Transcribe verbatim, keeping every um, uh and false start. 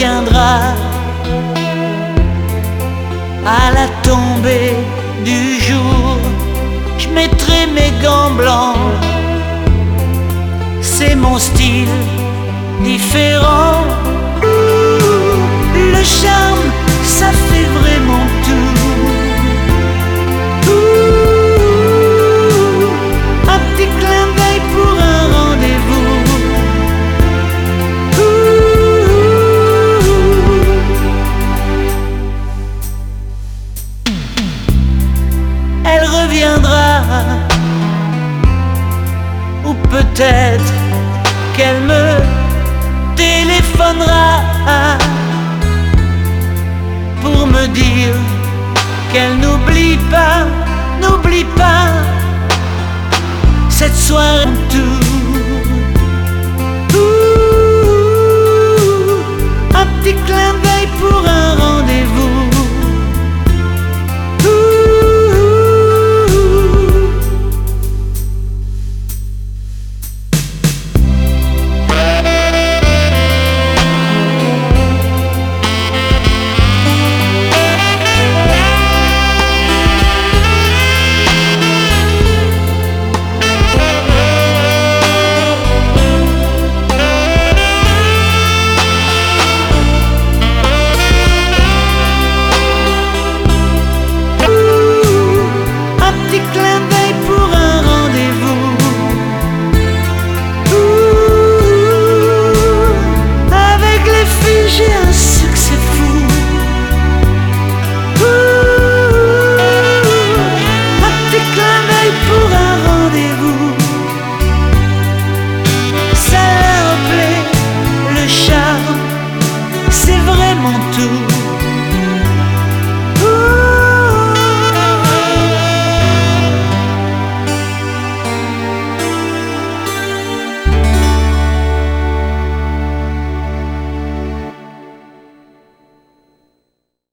reviendra à la tombée du jour. Je mettrai mes gants blancs, c'est mon style différent. Le charme, ça fait vraiment tout. Un petit clin d'œil pour un rendez-vous. Elle reviendra, ou peut-être qu'elle me téléphonera pour me dire qu'elle n'oublie pas, n'oublie pas cette soirée tout. Ouh, un petit clin d'œil pour un